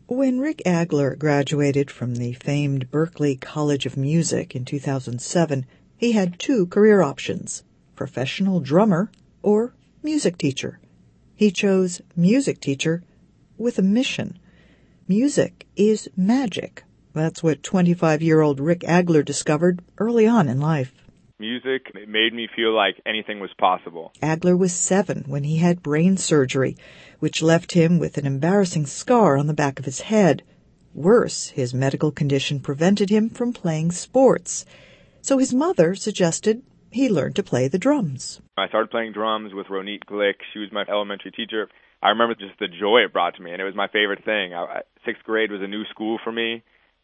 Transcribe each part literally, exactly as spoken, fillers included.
When Rick Agler graduated from the famed Berklee College of Music in two thousand seven, he had two career options: professional drummer or music teacher. He chose music teacher with a mission. Music is magic. That's what twenty-five-year-old Rick Agler discovered early on in life. Music made me feel like anything was possible. Agler was seven when he had brain surgery, which left him with an embarrassing scar on the back of his head. Worse, his medical condition prevented him from playing sports. So his mother suggested he learn to play the drums. I started playing drums with Ronit Glick. She was my elementary teacher. I remember just the joy it brought to me, and it was my favorite thing. I, sixth grade was a new school for me,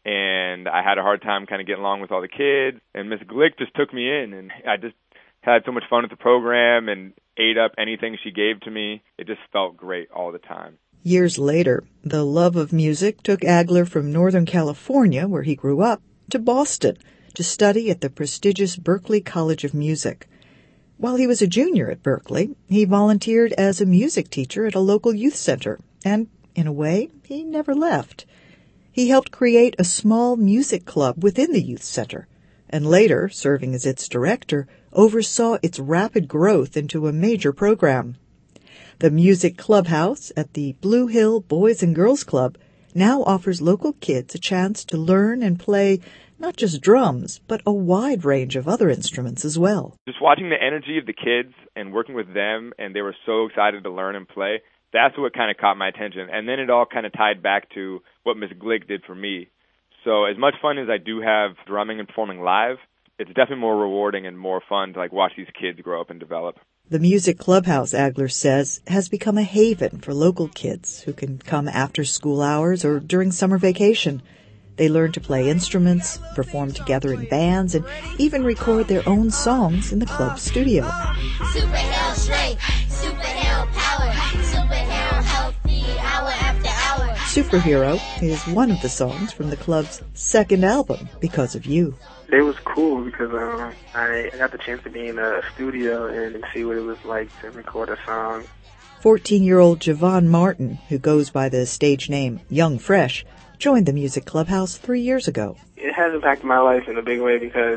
and I had a hard time kind of getting along with all the kids. And Miss Glick just took me in, and I just had so much fun with the program and ate up anything she gave to me. It just felt great all the time. Years later, the love of music took Agler from Northern California, where he grew up, to Boston to study at the prestigious Berklee College of Music. While he was a junior at Berklee, he volunteered as a music teacher at a local youth center, and, in a way, he never left. He helped create a small music club within the youth center, and later, serving as its director, oversaw its rapid growth into a major program. The Music Clubhouse at the Blue Hill Boys and Girls Club now offers local kids a chance to learn and play not just drums, but a wide range of other instruments as well. Just watching the energy of the kids and working with them, and they were so excited to learn and play, that's what kind of caught my attention. And then it all kind of tied back to what Miss Glick did for me. So as much fun as I do have drumming and performing live, it's definitely more rewarding and more fun to like watch these kids grow up and develop. The Music Clubhouse, Agler says, has become a haven for local kids who can come after school hours or during summer vacation. They learn to play instruments, perform together in bands, and even record their own songs in the club studio. Superhero strength, superhero power, superhero healthy hour after hour. Superhero is one of the songs from the club's second album, Because of You. It was cool because um, I got the chance to be in a studio and see what it was like to record a song. fourteen-year-old Javon Martin, who goes by the stage name Young Fresh, joined the Music Clubhouse three years ago. It has impacted my life in a big way because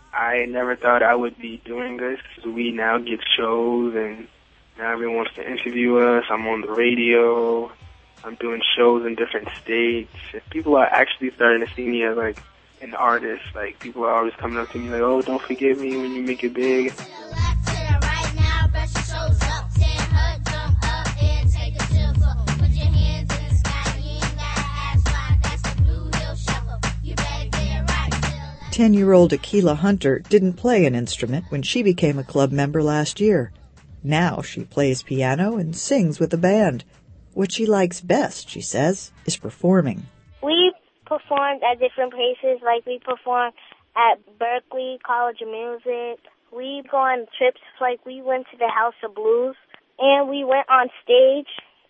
I never thought I would be doing this. We now get shows, and now everyone wants to interview us. I'm on the radio. I'm doing shows in different states. People are actually starting to see me as, like, an artist. Like, people are always coming up to me like, oh, don't forget me when you make it big. Ten-year-old Akila Hunter didn't play an instrument when she became a club member last year. Now she plays piano and sings with a band. What she likes best, she says, is performing. We performed at different places, like we performed at Berklee College of Music. We go on trips, like we went to the House of Blues, and we went on stage,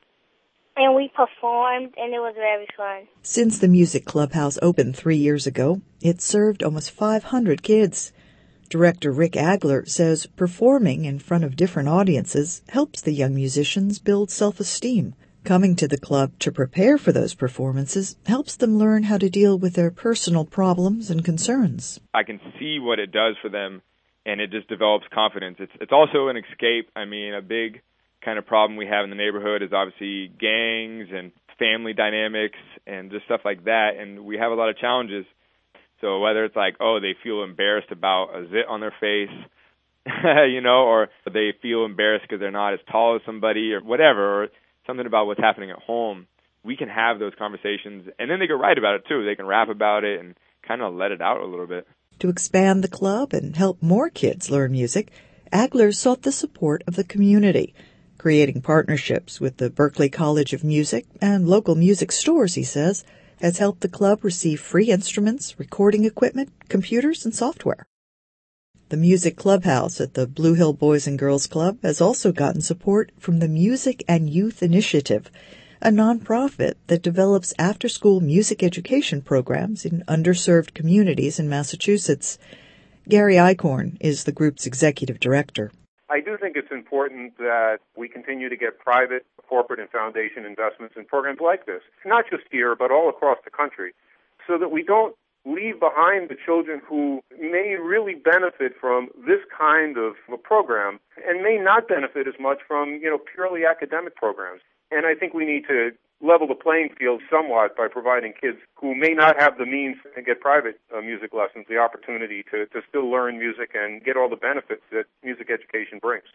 and we performed, and it was very fun. Since the Music Clubhouse opened three years ago, it's served almost five hundred kids. Director Rick Agler says performing in front of different audiences helps the young musicians build self-esteem. Coming to the club to prepare for those performances helps them learn how to deal with their personal problems and concerns. I can see what it does for them, and it just develops confidence. It's it's also an escape. I mean, a big kind of problem we have in the neighborhood is obviously gangs and family dynamics and just stuff like that, and we have a lot of challenges. So whether it's like, oh, they feel embarrassed about a zit on their face, you know, or they feel embarrassed because they're not as tall as somebody or whatever, or something about what's happening at home, we can have those conversations, and then they can write about it too. They can rap about it and kind of let it out a little bit. To expand the club and help more kids learn music, Agler sought the support of the community, creating partnerships with the Berklee College of Music and local music stores, he says, has helped the club receive free instruments, recording equipment, computers, and software. The Music Clubhouse at the Blue Hill Boys and Girls Club has also gotten support from the Music and Youth Initiative, a nonprofit that develops after-school music education programs in underserved communities in Massachusetts. Gary Eichhorn is the group's executive director. I do think it's important that we continue to get private, corporate, and foundation investments in programs like this, not just here, but all across the country, so that we don't leave behind the children who may really benefit from this kind of a program and may not benefit as much from, you know, purely academic programs. And I think we need to level the playing field somewhat by providing kids who may not have the means to get private uh, music lessons the opportunity to, to still learn music and get all the benefits that music education brings.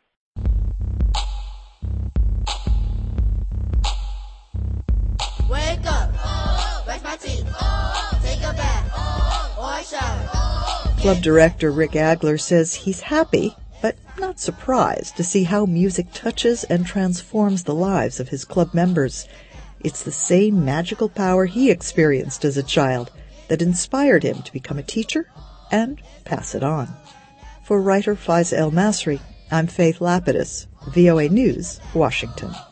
Wake up, brush my teeth, take a bath, or shower. Club director Rick Agler says he's happy, but not surprised to see how music touches and transforms the lives of his club members. It's the same magical power he experienced as a child that inspired him to become a teacher and pass it on. For writer Faiza El Masri, I'm Faith Lapidus, V O A News, Washington.